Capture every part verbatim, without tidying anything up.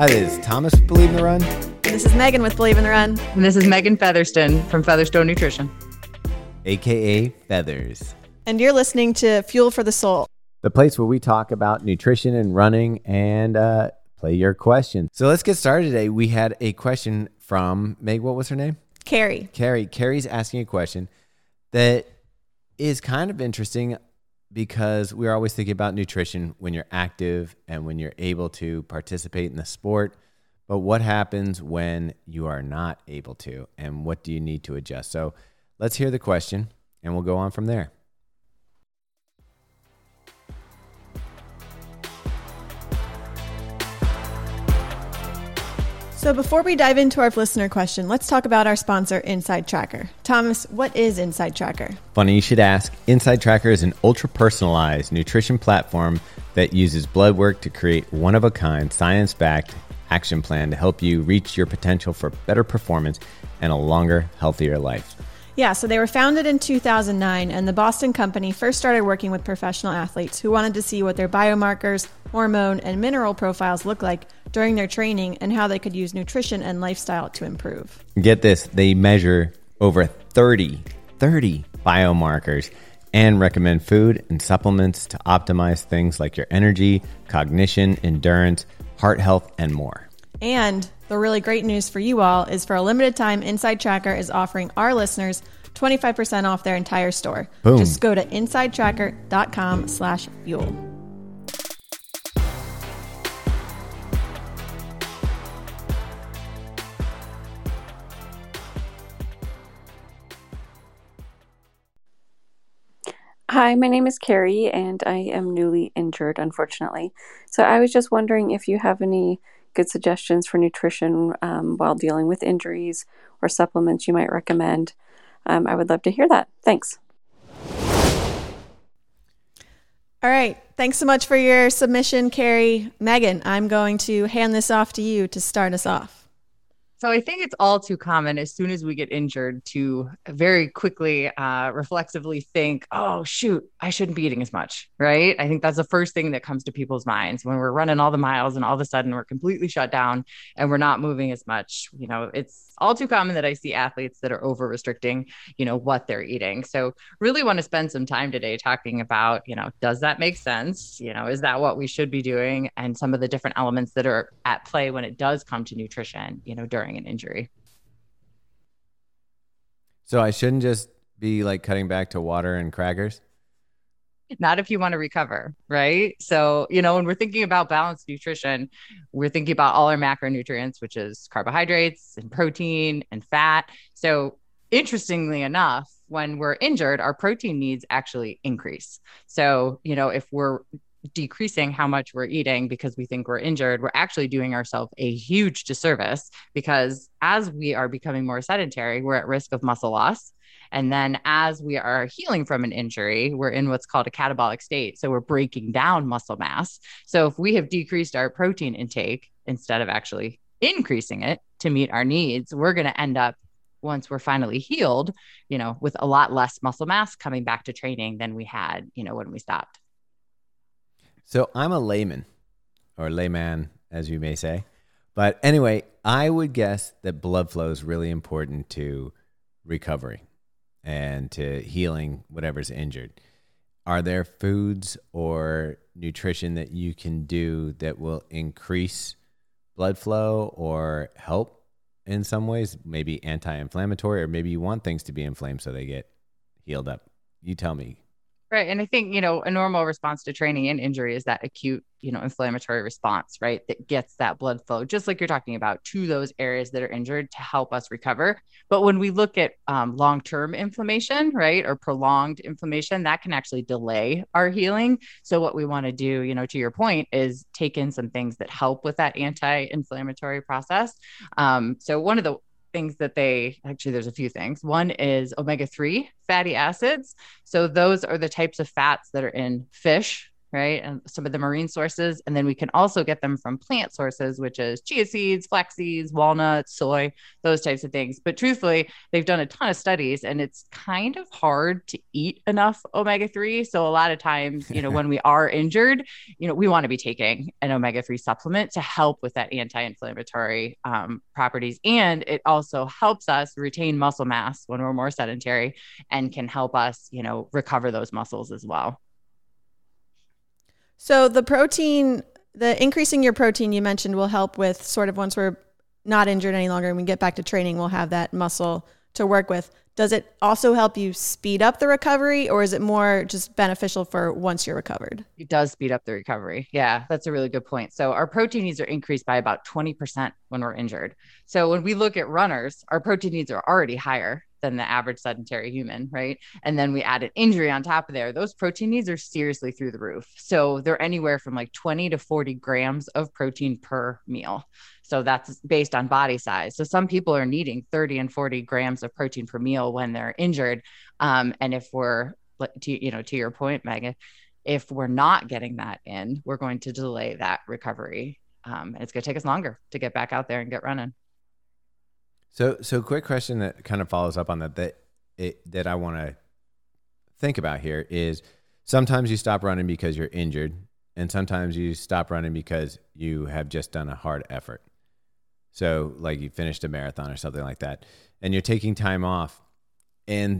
Hi, this is Thomas with Believe in the Run. This is Megan with Believe in the Run. And this is Megan Featherston from Featherstone Nutrition, A K A Feathers. And you're listening to Fuel for the Soul, the place where we talk about nutrition and running and uh, play your questions. So let's get started today. We had a question from, Meg, what was her name? Carrie. Carrie. Carrie's asking a question that is kind of interesting because we're always thinking about nutrition when you're active and when you're able to participate in the sport. But what happens when you are not able to, and what do you need to adjust? So let's hear the question, and we'll go on from there. So before we dive into our listener question, let's talk about our sponsor, Inside Tracker. Thomas, what is Inside Tracker? Funny you should ask. Inside Tracker is an ultra-personalized nutrition platform that uses blood work to create one-of-a-kind, science-backed action plan to help you reach your potential for better performance and a longer, healthier life. Yeah, so they were founded in two thousand nine, and the Boston company first started working with professional athletes who wanted to see what their biomarkers, hormone, and mineral profiles look like during their training and how they could use nutrition and lifestyle to improve. Get this, they measure over thirty, thirty biomarkers and recommend food and supplements to optimize things like your energy, cognition, endurance, heart health, and more. And the really great news for you all is for a limited time, Inside Tracker is offering our listeners twenty-five percent off their entire store. Boom. Just go to insidetracker.com slash fuel. Hi, my name is Carrie, and I am newly injured, unfortunately. So I was just wondering if you have any good suggestions for nutrition um, while dealing with injuries or supplements you might recommend. Um, I would love to hear that. Thanks. All right. Thanks so much for your submission, Carrie. Megan, I'm going to hand this off to you to start us off. So I think it's all too common as soon as we get injured to very quickly, uh, reflexively think, oh, shoot, I shouldn't be eating as much, right? I think that's the first thing that comes to people's minds when we're running all the miles and all of a sudden we're completely shut down and we're not moving as much. You know, it's all too common that I see athletes that are over restricting, you know, what they're eating. So really want to spend some time today talking about, you know, does that make sense? You know, is that what we should be doing? And some of the different elements that are at play when it does come to nutrition, you know, during an injury. So I shouldn't just be like cutting back to water and crackers? Not if you want to recover, right? So, you know, when we're thinking about balanced nutrition, we're thinking about all our macronutrients, which is carbohydrates and protein and fat. So interestingly enough, when we're injured, our protein needs actually increase. So, you know, if we're decreasing how much we're eating because we think we're injured, we're actually doing ourselves a huge disservice because as we are becoming more sedentary, we're at risk of muscle loss. And then as we are healing from an injury, we're in what's called a catabolic state. So we're breaking down muscle mass. So if we have decreased our protein intake instead of actually increasing it to meet our needs, we're going to end up, once we're finally healed, you know, with a lot less muscle mass coming back to training than we had, you know, when we stopped. So I'm a layman, or layman, as you may say. But anyway, I would guess that blood flow is really important to recovery and to healing whatever's injured. Are there foods or nutrition that you can do that will increase blood flow or help in some ways, maybe anti-inflammatory, or maybe you want things to be inflamed so they get healed up? You tell me. Right. And I think, you know, a normal response to training and injury is that acute, you know, inflammatory response, right? That gets that blood flow, just like you're talking about, to those areas that are injured to help us recover. But when we look at um, long-term inflammation, right, or prolonged inflammation, that can actually delay our healing. So what we want to do, you know, to your point, is take in some things that help with that anti-inflammatory process. Um, so one of the things that they actually, there's a few things. One is omega three fatty acids. So those are the types of fats that are in fish, right? And some of the marine sources. And then we can also get them from plant sources, which is chia seeds, flax seeds, walnuts, soy, those types of things. But truthfully, they've done a ton of studies and it's kind of hard to eat enough omega three. So a lot of times, you know, when we are injured, you know, we want to be taking an omega three supplement to help with that anti-inflammatory um, properties. And it also helps us retain muscle mass when we're more sedentary and can help us, you know, recover those muscles as well. So the protein, the increasing your protein you mentioned will help with sort of once we're not injured any longer and we get back to training, we'll have that muscle to work with. Does it also help you speed up the recovery, or is it more just beneficial for once you're recovered? It does speed up the recovery. Yeah, that's a really good point. So our protein needs are increased by about twenty percent when we're injured. So when we look at runners, our protein needs are already higher than the average sedentary human, right? And then we add an injury on top of there. Those protein needs are seriously through the roof. So they're anywhere from like twenty to forty grams of protein per meal. So that's based on body size. So some people are needing thirty and forty grams of protein per meal when they're injured. Um, and if we're, to, you know, to your point, Megan, if we're not getting that in, we're going to delay that recovery. Um, and it's going to take us longer to get back out there and get running. So, so quick question that kind of follows up on that, that it, that I want to think about here is sometimes you stop running because you're injured, and sometimes you stop running because you have just done a hard effort. So like you finished a marathon or something like that, and you're taking time off. And,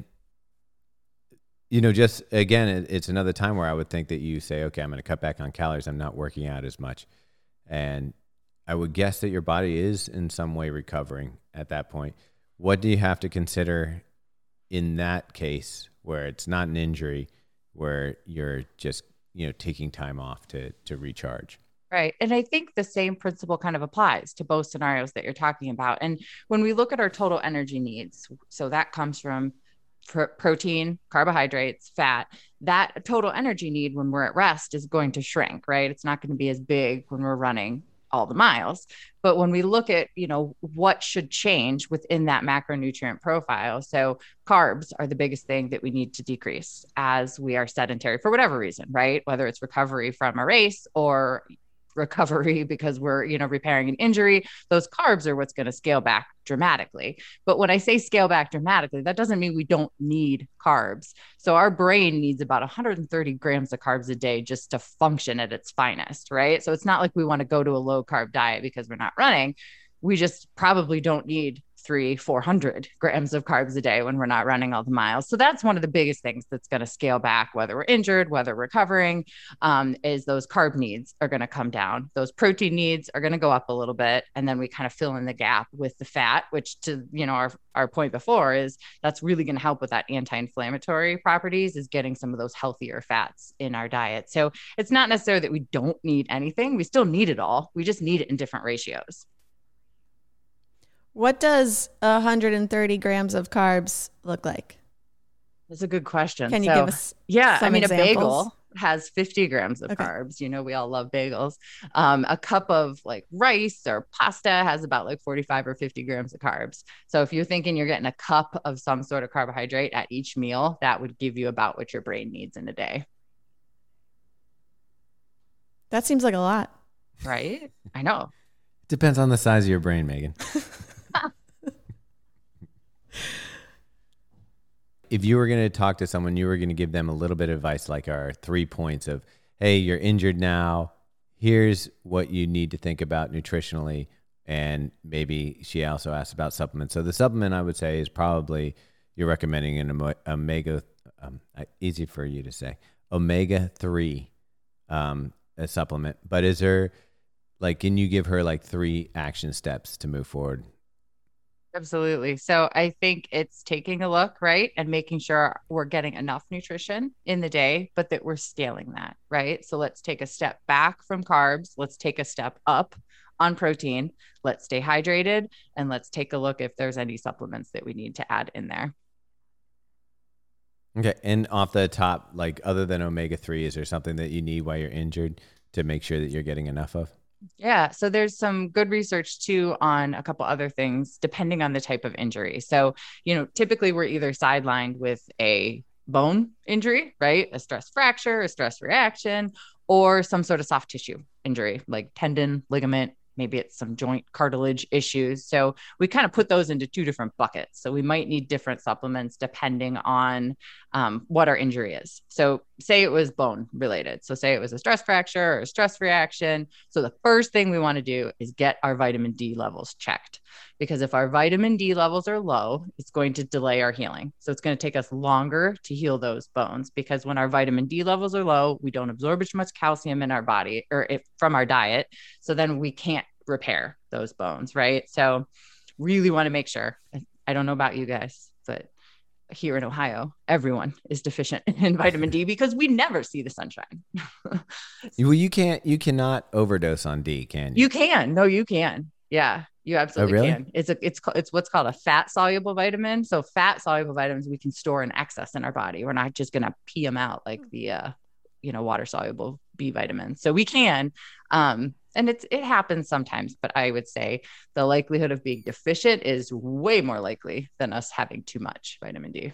you know, just again, it, it's another time where I would think that you say, okay, I'm going to cut back on calories. I'm not working out as much. And I would guess that your body is in some way recovering at that point. What do you have to consider in that case where it's not an injury, where you're just, you know, taking time off to, to recharge? Right. And I think the same principle kind of applies to both scenarios that you're talking about. And when we look at our total energy needs, so that comes from pr- protein, carbohydrates, fat, that total energy need when we're at rest is going to shrink, right? It's not going to be as big when we're running all the miles. But when we look at, you know, what should change within that macronutrient profile, so carbs are the biggest thing that we need to decrease as we are sedentary for whatever reason, right? Whether it's recovery from a race or recovery because we're, you know, repairing an injury, those carbs are what's going to scale back dramatically. But when I say scale back dramatically, that doesn't mean we don't need carbs. So our brain needs about one hundred thirty grams of carbs a day just to function at its finest, right? So it's not like we want to go to a low carb diet because we're not running. We just probably don't need three, four hundred grams of carbs a day when we're not running all the miles. So that's one of the biggest things that's going to scale back, whether we're injured, whether recovering, um, is those carb needs are going to come down. Those protein needs are going to go up a little bit. And then we kind of fill in the gap with the fat, which to, you know, our, our point before is that's really going to help with that anti-inflammatory properties, is getting some of those healthier fats in our diet. So it's not necessarily that we don't need anything. We still need it all. We just need it in different ratios. What does one hundred thirty grams of carbs look like? That's a good question. Can you so, give us yeah, some I mean, examples? A bagel has fifty grams of Okay. carbs. You know, we all love bagels. Um, a cup of like rice or pasta has about like forty-five or fifty grams of carbs. So if you're thinking you're getting a cup of some sort of carbohydrate at each meal, that would give you about what your brain needs in a day. That seems like a lot. Right? I know. Depends on the size of your brain, Megan. If you were going to talk to someone, you were going to give them a little bit of advice, like our three points of, hey, you're injured now. Here's what you need to think about nutritionally. And maybe she also asked about supplements. So the supplement I would say is probably you're recommending an omega, um, easy for you to say, omega three um, a supplement. But is there, like, can you give her like three action steps to move forward? Absolutely. So I think it's taking a look, right, and making sure we're getting enough nutrition in the day, but that we're scaling that, right? So let's take a step back from carbs. Let's take a step up on protein. Let's stay hydrated, and let's take a look if there's any supplements that we need to add in there. Okay. And off the top, like other than omega three, is there something that you need while you're injured to make sure that you're getting enough of? Yeah. So there's some good research too on a couple other things, depending on the type of injury. So, you know, typically we're either sidelined with a bone injury, right? A stress fracture, a stress reaction, or some sort of soft tissue injury like tendon, ligament, maybe it's some joint cartilage issues. So we kind of put those into two different buckets. So we might need different supplements depending on um, what our injury is. So say it was bone related. So say it was a stress fracture or a stress reaction. So the first thing we want to do is get our vitamin D levels checked, because if our vitamin D levels are low, it's going to delay our healing. So it's going to take us longer to heal those bones, because when our vitamin D levels are low, we don't absorb as much calcium in our body or if, from our diet. So then we can't repair those bones, right? So really want to make sure. I don't know about you guys, but here in Ohio, everyone is deficient in vitamin D because we never see the sunshine. Well, you can't, you cannot overdose on D, can you? You can. No, you can. Yeah, you absolutely oh, really? can. It's a, it's, it's what's called a fat soluble vitamin. So fat soluble vitamins we can store in excess in our body. We're not just going to pee them out like the, uh, you know, water soluble B vitamins. So we can, um, and it's, it happens sometimes, but I would say the likelihood of being deficient is way more likely than us having too much vitamin D.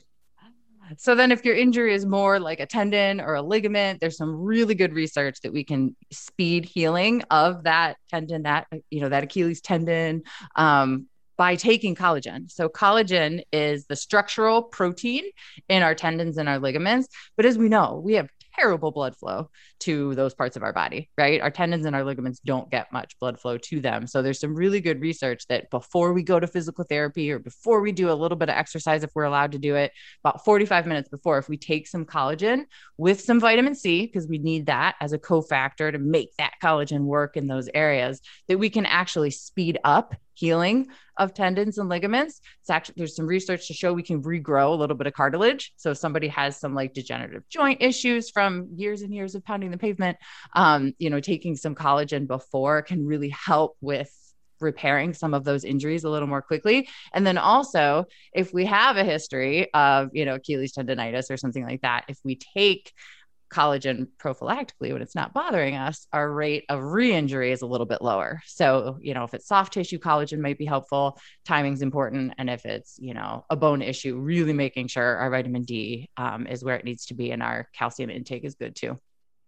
So then if your injury is more like a tendon or a ligament, there's some really good research that we can speed healing of that tendon, that, you know, that Achilles tendon, um, by taking collagen. So collagen is the structural protein in our tendons and our ligaments. But as we know, we have terrible blood flow to those parts of our body, right? Our tendons and our ligaments don't get much blood flow to them. So there's some really good research that before we go to physical therapy or before we do a little bit of exercise, if we're allowed to do it, about forty-five minutes before, if we take some collagen with some vitamin C, because we need that as a cofactor to make that collagen work in those areas, that we can actually speed up healing of tendons and ligaments. It's actually, there's some research to show we can regrow a little bit of cartilage. So if somebody has some like degenerative joint issues from years and years of pounding the pavement, um, you know, taking some collagen before can really help with repairing some of those injuries a little more quickly. And then also, if we have a history of, you know, Achilles tendonitis or something like that, if we take collagen prophylactically when it's not bothering us, our rate of re-injury is a little bit lower. So, you know, if it's soft tissue, collagen might be helpful. Timing's important. And if it's, you know, a bone issue, really making sure our vitamin D um, is where it needs to be and our calcium intake is good too.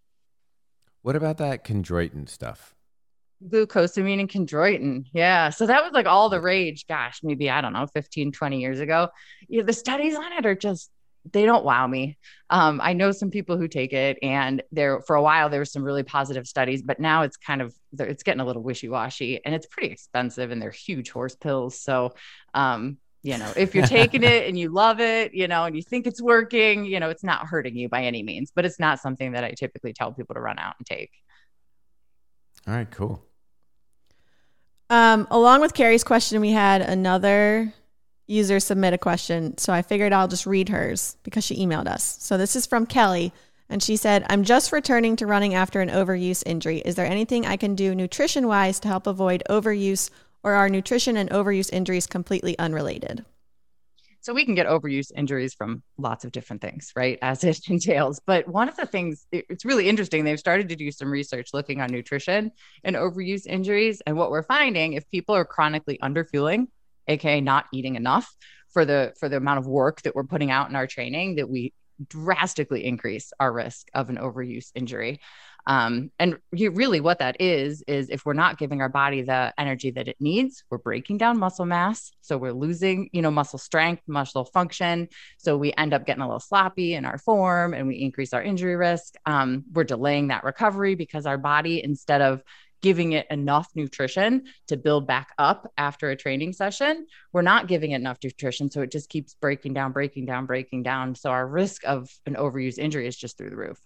What about that chondroitin stuff? Glucosamine and chondroitin. Yeah. So that was like all the rage, gosh, maybe, I don't know, fifteen, twenty years ago. You know, the studies on it are just, they don't wow me. Um, I know some people who take it, and there for a while, there were some really positive studies, but now it's kind of, it's getting a little wishy-washy, and it's pretty expensive, and they're huge horse pills. So, um, you know, if you're taking it and you love it, you know, and you think it's working, you know, it's not hurting you by any means, but it's not something that I typically tell people to run out and take. All right, cool. Um, along with Carrie's question, we had another user submit a question. So I figured I'll just read hers because she emailed us. So this is from Kelly. And she said, I'm just returning to running after an overuse injury. Is there anything I can do nutrition wise to help avoid overuse, or are nutrition and overuse injuries completely unrelated? So we can get overuse injuries from lots of different things, right? As it entails. But one of the things, it's really interesting. They've started to do some research looking on nutrition and overuse injuries. And what we're finding, if people are chronically underfueling, A K A not eating enough for the, for the amount of work that we're putting out in our training, that we drastically increase our risk of an overuse injury. Um, and really what that is, is if we're not giving our body the energy that it needs, we're breaking down muscle mass. So we're losing, you know, muscle strength, muscle function. So we end up getting a little sloppy in our form, and we increase our injury risk. Um, we're delaying that recovery because our body, instead of giving it enough nutrition to build back up after a training session, we're not giving it enough nutrition. So it just keeps breaking down, breaking down, breaking down. So our risk of an overuse injury is just through the roof.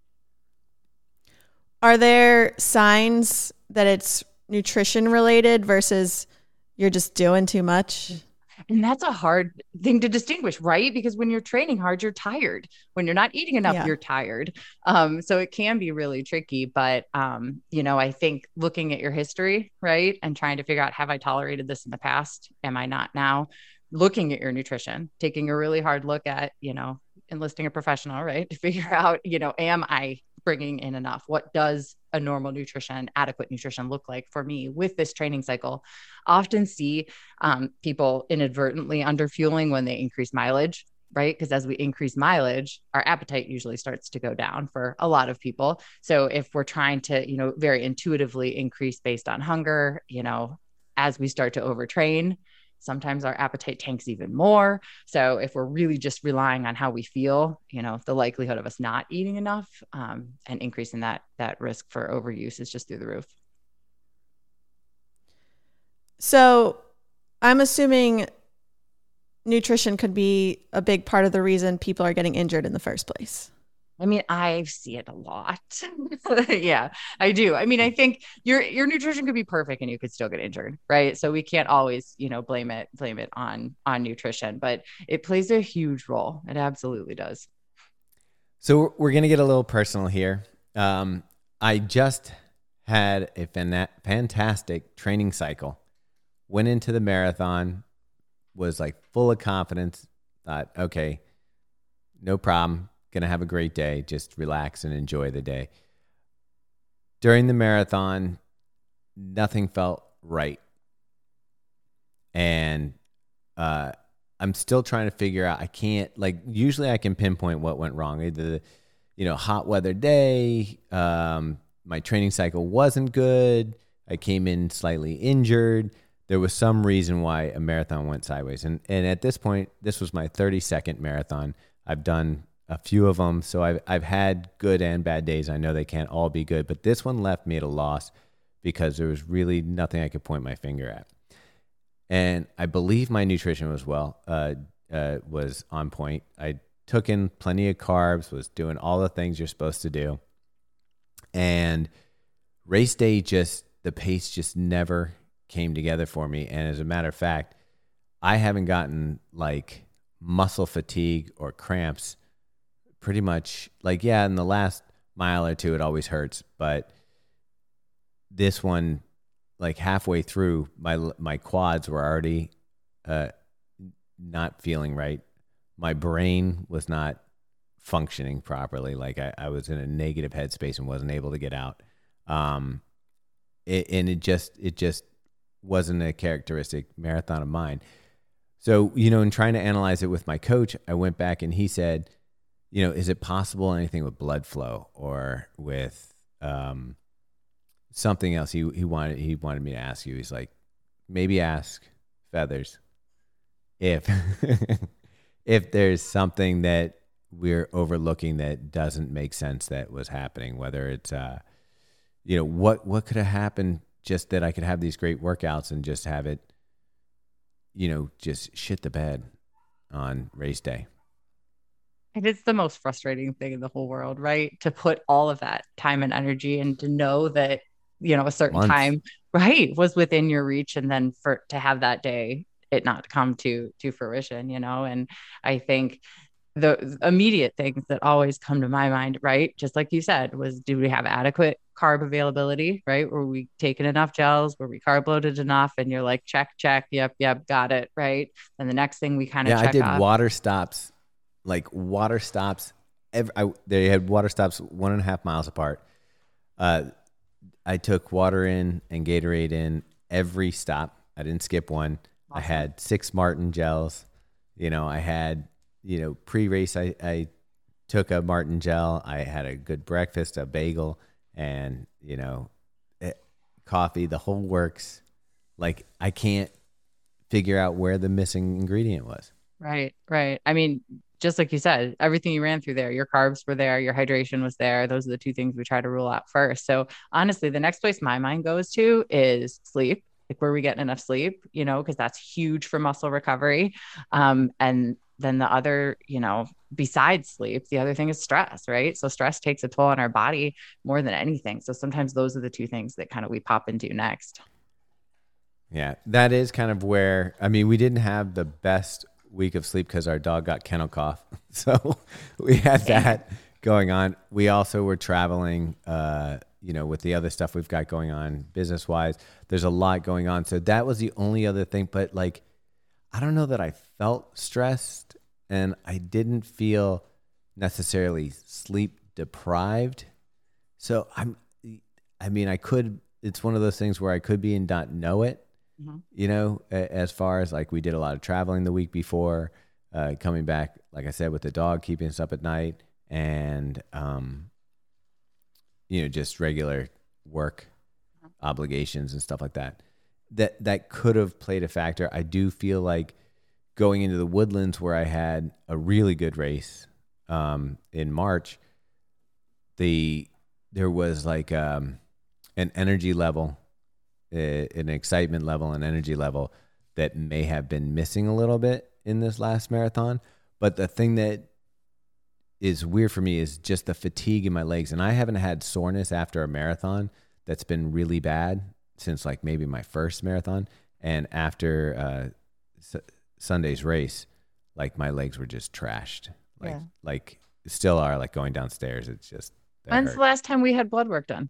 Are there signs that it's nutrition related versus you're just doing too much? And that's a hard thing to distinguish, right? Because when you're training hard, you're tired. When you're not eating enough, yeah. you're tired. Um, so it can be really tricky. But, um, you know, I think looking at your history, right, and trying to figure out, have I tolerated this in the past? Am I not now? Looking at your nutrition, taking a really hard look at, you know, enlisting a professional, right, to figure out, you know, am I bringing in enough? What does a normal nutrition, adequate nutrition look like for me with this training cycle? Often see um, people inadvertently underfueling when they increase mileage. right? Because as we increase mileage, our appetite usually starts to go down for a lot of people. So if we're trying to, you know, very intuitively increase based on hunger, you know, as we start to overtrain, sometimes our appetite tanks even more. So if we're really just relying on how we feel, you know, the likelihood of us not eating enough um, and increasing that that risk for overuse is just through the roof. So I'm assuming nutrition could be a big part of the reason people are getting injured in the first place. I mean, I see it a lot. Yeah, I do. I mean, I think your your nutrition could be perfect and you could still get injured, right? So we can't always, you know, blame it blame it on on nutrition, but it plays a huge role. It absolutely does. So we're going to get a little personal here. Um, I just had a fan- fantastic training cycle. Went into the marathon, was like full of confidence. Thought, okay, no problem. Gonna have a great day. Just relax and enjoy the day. During the marathon, nothing felt right. And uh, I'm still trying to figure out, I can't, like, usually I can pinpoint what went wrong. Either the, you know, hot weather day, um, my training cycle wasn't good. I came in slightly injured. There was some reason why a marathon went sideways. And and at this point, this was my thirty-second marathon. I've done a few of them, so I've, I've had good and bad days. I know they can't all be good, but this one left me at a loss because there was really nothing I could point my finger at. And I believe my nutrition was well, uh, uh, was on point. I took in plenty of carbs, was doing all the things you're supposed to do. And race day, just the pace just never came together for me. And as a matter of fact, I haven't gotten like muscle fatigue or cramps pretty much, like, yeah, in the last mile or two, it always hurts. But this one, like halfway through, my my quads were already uh, not feeling right. My brain was not functioning properly. Like I, I was in a negative headspace and wasn't able to get out. Um, it, and it just it just wasn't a characteristic marathon of mine. So, you know, in trying to analyze it with my coach, I went back and he said, you know, is it possible anything with blood flow or with um, something else? He he wanted he wanted me to ask you. He's like, maybe ask Feathers if if there's something that we're overlooking that doesn't make sense that was happening. Whether it's uh, you know, what what could have happened just that I could have these great workouts and just have it, you know, just shit the bed on race day. And it's the most frustrating thing in the whole world, right? To put all of that time and energy and to know that, you know, a certain Months. time, right, was within your reach. And then for to have that day, it not come to to fruition, you know? And I think the immediate things that always come to my mind, right, just like you said, was do we have adequate carb availability, right? Were we taking enough gels? Were we carb loaded enough? And you're like, check, check, yep, yep, got it, right? And the next thing we kind of yeah, check I did off. water stops, like water stops. Every, I, they had water stops one and a half miles apart. Uh, I took water in and Gatorade in every stop. I didn't skip one. Awesome. I had six Martin gels. You know, I had, you know, pre-race, I, I took a Martin gel. I had a good breakfast, a bagel, and, you know, it, coffee, the whole works. Like, I can't figure out where the missing ingredient was. Right, right. I mean, just like you said, everything you ran through there, your carbs were there, your hydration was there. Those are the two things we try to rule out first. So honestly, the next place my mind goes to is sleep. Like, were we getting enough sleep? You know, because that's huge for muscle recovery. Um, and then the other, you know, besides sleep, the other thing is stress, right? So stress takes a toll on our body more than anything. So sometimes those are the two things that kind of we pop into next. Yeah, that is kind of where, I mean, we didn't have the best week of sleep because our dog got kennel cough. So we had that going on. We also were traveling, uh, you know, with the other stuff we've got going on business wise. There's a lot going on. So that was the only other thing. But like, I don't know that I felt stressed and I didn't feel necessarily sleep deprived. So I'm, I mean, I could, it's one of those things where I could be and not know it. Mm-hmm. You know, as far as like we did a lot of traveling the week before. uh, coming back, like I said, with the dog, keeping us up at night, and um, you know, just regular work obligations and stuff like that. That that could have played a factor. I do feel like going into the Woodlands, where I had a really good race um, in March, the there was like um, an energy level, uh, an excitement level, an energy level that may have been missing a little bit in this last marathon. But the thing that is weird for me is just the fatigue in my legs. And I haven't had soreness after a marathon that's been really bad since like maybe my first marathon. And after uh, S- Sunday's race, like my legs were just trashed. Like, Yeah. like still are, like going downstairs. It's just, When's the last time we had blood work done?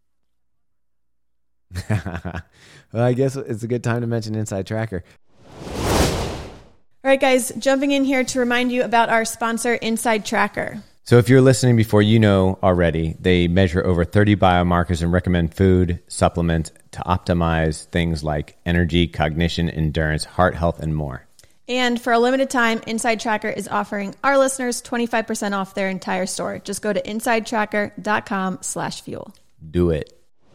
well, I guess it's a good time to mention Inside Tracker. All right, guys, jumping in here to remind you about our sponsor, Inside Tracker. So if you're listening before you know already, they measure over thirty biomarkers and recommend food, supplements to optimize things like energy, cognition, endurance, heart health, and more. And for a limited time, Inside Tracker is offering our listeners twenty-five percent off their entire store. Just go to insidetracker.com slash fuel. Do it.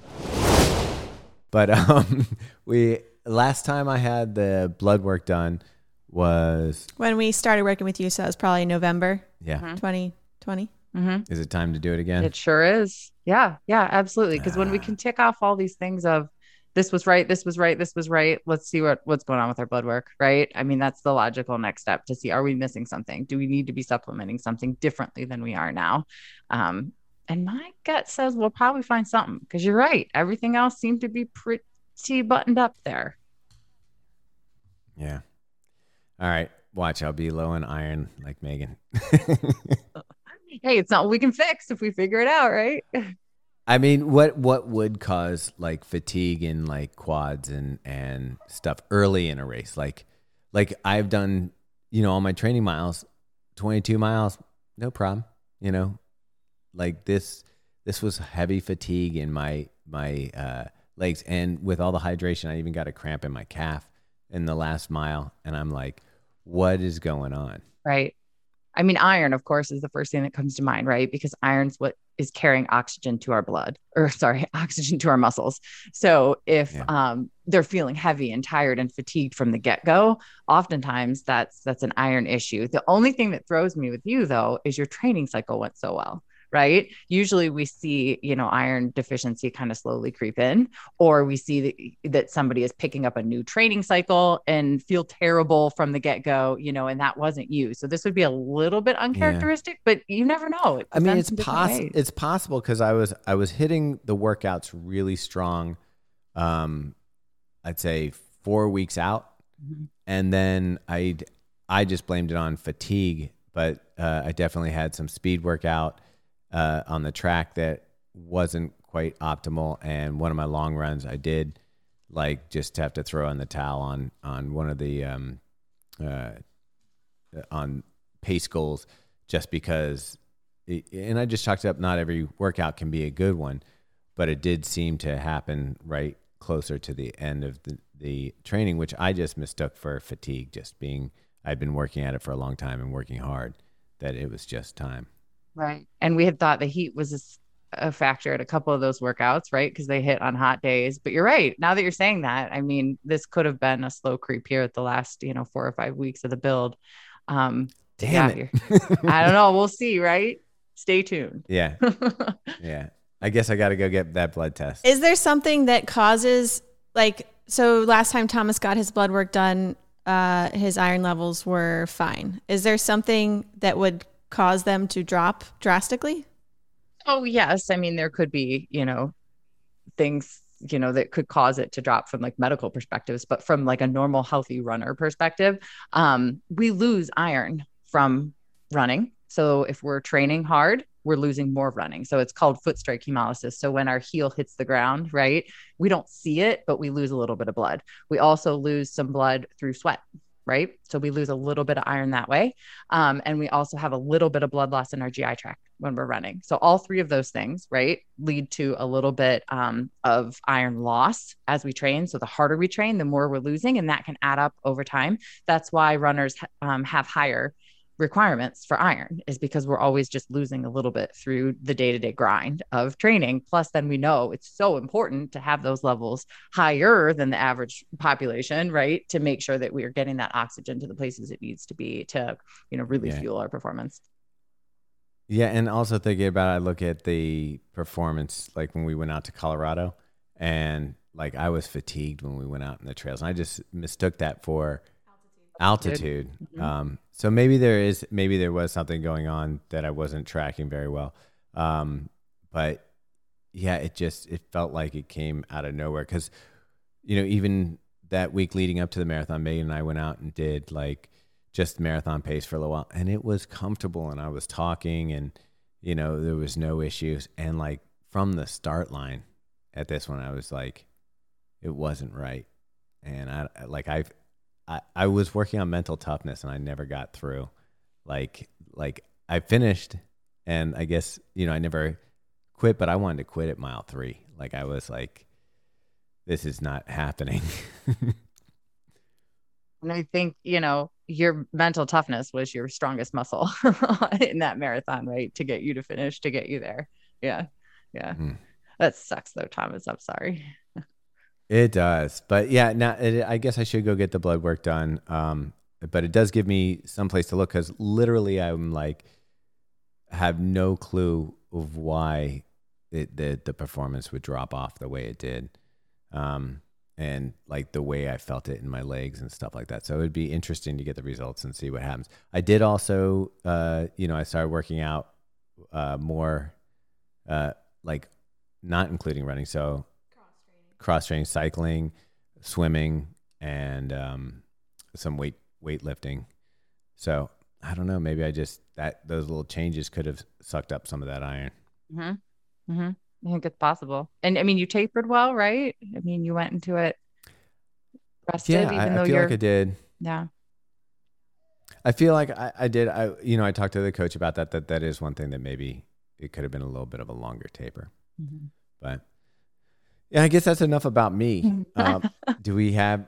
But um, we last time I had the blood work done was... When we started working with you, so that was probably November Yeah. twenty twenty. Mm-hmm. Is it time to do it again? It sure is. Yeah. Yeah, absolutely. Because when we Ah. can tick off all these things of this was right, this was right, this was right. Let's see what, what's going on with our blood work, right? I mean, that's the logical next step to see, are we missing something? Do we need to be supplementing something differently than we are now? Um, and my gut says we'll probably find something because you're right. Everything else seemed to be pretty buttoned up there. Yeah. All right. Watch. I'll be low in iron like Megan. Hey, it's not what we can fix if we figure it out, right? I mean, what what would cause like fatigue in like quads and and stuff early in a race? Like like I've done, you know, all my training miles, twenty-two miles, no problem. You know, like this this was heavy fatigue in my my uh, legs, and with all the hydration, I even got a cramp in my calf in the last mile, and I'm like, what is going on? Right. I mean, iron, of course, is the first thing that comes to mind, right? Because iron's what is carrying oxygen to our blood, or sorry, oxygen to our muscles. So if Yeah. um, they're feeling heavy and tired and fatigued from the get-go, oftentimes that's that's an iron issue. The only thing that throws me with you, though, is your training cycle went so well, right? Usually we see, you know, iron deficiency kind of slowly creep in, or we see that, that somebody is picking up a new training cycle and feel terrible from the get-go, you know, and that wasn't you. So this would be a little bit uncharacteristic, but you never know. It I mean, presents it's in different possible. ways. It's possible because I was I was hitting the workouts really strong. Um, I'd say four weeks out, Mhm. and then I I just blamed it on fatigue, but uh, I definitely had some speed workout uh, on the track that wasn't quite optimal, and one of my long runs I did like just have to throw in the towel on on one of the um, uh, on pace goals just because. And I just chalked it up. Not every workout can be a good one, but it did seem to happen right closer to the end of the, the training, which I just mistook for fatigue. Just being, I'd been working at it for a long time and working hard, that it was just time. Right. And we had thought the heat was a s- a factor at a couple of those workouts, right? Because they hit on hot days. But you're right. Now that you're saying that, I mean, this could have been a slow creep here at the last, you know, four or five weeks of the build. Um, Damn yeah, it. you're- I don't know. We'll see, right? Stay tuned. Yeah. Yeah. I guess I got to go get that blood test. Is there something that causes, like, so last time Thomas got his blood work done, uh, his iron levels were fine. Is there something that would cause them to drop drastically? Oh, yes. I mean, there could be, you know, things, you know, that could cause it to drop from like medical perspectives, but from like a normal, healthy runner perspective, um, we lose iron from running. So if we're training hard, we're losing more running. So it's called foot strike hemolysis. So when our heel hits the ground, right, we don't see it, but we lose a little bit of blood. We also lose some blood through sweat, right? So we lose a little bit of iron that way. Um, and we also have a little bit of blood loss in our G I tract when we're running. So all three of those things, right, lead to a little bit um, of iron loss as we train. So the harder we train, the more we're losing, and that can add up over time. That's why runners um, have higher requirements for iron is because we're always just losing a little bit through the day-to-day grind of training. Plus, then we know it's so important to have those levels higher than the average population, right? To make sure that we are getting that oxygen to the places it needs to be to, you know, really Yeah. fuel our performance. Yeah. And also thinking about it, I look at the performance, like when we went out to Colorado, and like I was fatigued when we went out in the trails, and I just mistook that for altitude. Mm-hmm. Um, so maybe there is, maybe there was something going on that I wasn't tracking very well. Um, but yeah, it just, it felt like it came out of nowhere. Cause you know, even that week leading up to the marathon, Megan and I went out and did like just marathon pace for a little while, and it was comfortable, and I was talking, and you know, there was no issues. And like from the start line at this one, I was like, it wasn't right. And I, like, I've, I, I was working on mental toughness, and I never got through. Like, like I finished, and I guess, you know, I never quit, but I wanted to quit at mile three. Like I was like, this is not happening. And I think, you know, your mental toughness was your strongest muscle in that marathon, right? To get you to finish, to get you there. Yeah. Yeah. Mm. That sucks though, Thomas. I'm sorry. It does. But yeah, now it, I guess I should go get the blood work done. Um, but it does give me some place to look, because literally I'm like, have no clue of why it, the, the performance would drop off the way it did. Um, and like the way I felt it in my legs and stuff like that. So it would be interesting to get the results and see what happens. I did also, uh, you know, I started working out uh, more, uh, like not including running. So cross training, cycling, swimming, and um, some weight weightlifting. So I don't know. Maybe I just, that those little changes could have sucked up some of that iron. Mm-hmm. Mm-hmm. I think it's possible. And I mean, you tapered well, right? I mean, you went into it rested, Yeah, even I, though I feel you're, like I did. yeah. I feel like I, I did. I, you know, I talked to the coach about that. That that is one thing that maybe it could have been a little bit of a longer taper. Mm-hmm. But yeah, I guess that's enough about me. um, do we have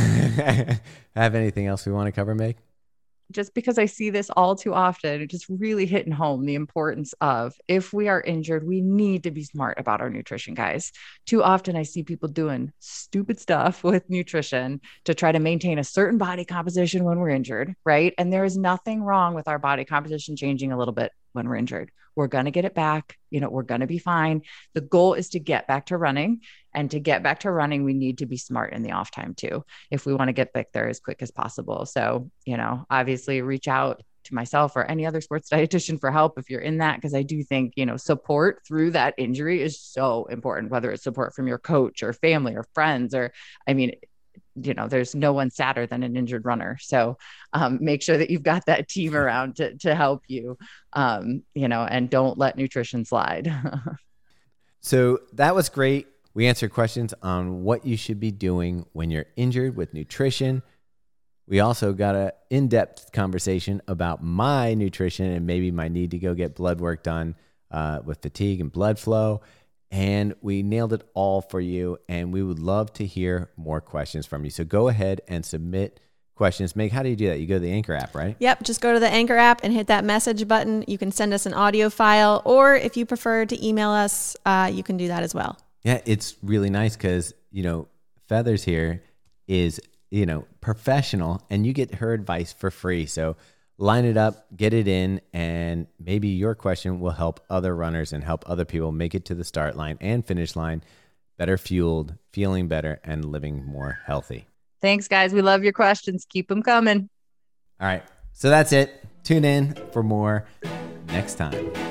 have anything else we want to cover, Meg? Just because I see this all too often, it just really hitting home the importance of, if we are injured, we need to be smart about our nutrition, guys. Too often I see people doing stupid stuff with nutrition to try to maintain a certain body composition when we're injured, right? And there is nothing wrong with our body composition changing a little bit when we're injured. We're going to get it back. You know, we're going to be fine. The goal is to get back to running, and to get back to running, we need to be smart in the off time too, if we want to get back there as quick as possible. So, you know, obviously reach out to myself or any other sports dietitian for help if you're in that, because I do think, you know, support through that injury is so important, whether it's support from your coach or family or friends, or, I mean, you know, there's no one sadder than an injured runner. So um, make sure that you've got that team around to, to help you, um, you know, and don't let nutrition slide. So that was great. We answered questions on what you should be doing when you're injured with nutrition. We also got an in-depth conversation about my nutrition and maybe my need to go get blood work done uh, with fatigue and blood flow. And we nailed it all for you. And we would love to hear more questions from you. So go ahead and submit questions. Meg, how do you do that? You go to the Anchor app, right? Yep. Just go to the Anchor app and hit that message button. You can send us an audio file, or if you prefer to email us, uh, you can do that as well. Yeah, it's really nice because, you know, Feathers here is, you know, professional, and you get her advice for free. So line it up, get it in, and maybe your question will help other runners and help other people make it to the start line and finish line better fueled, feeling better, and living more healthy. Thanks, guys. We love your questions. Keep them coming. All right. So that's it. Tune in for more next time.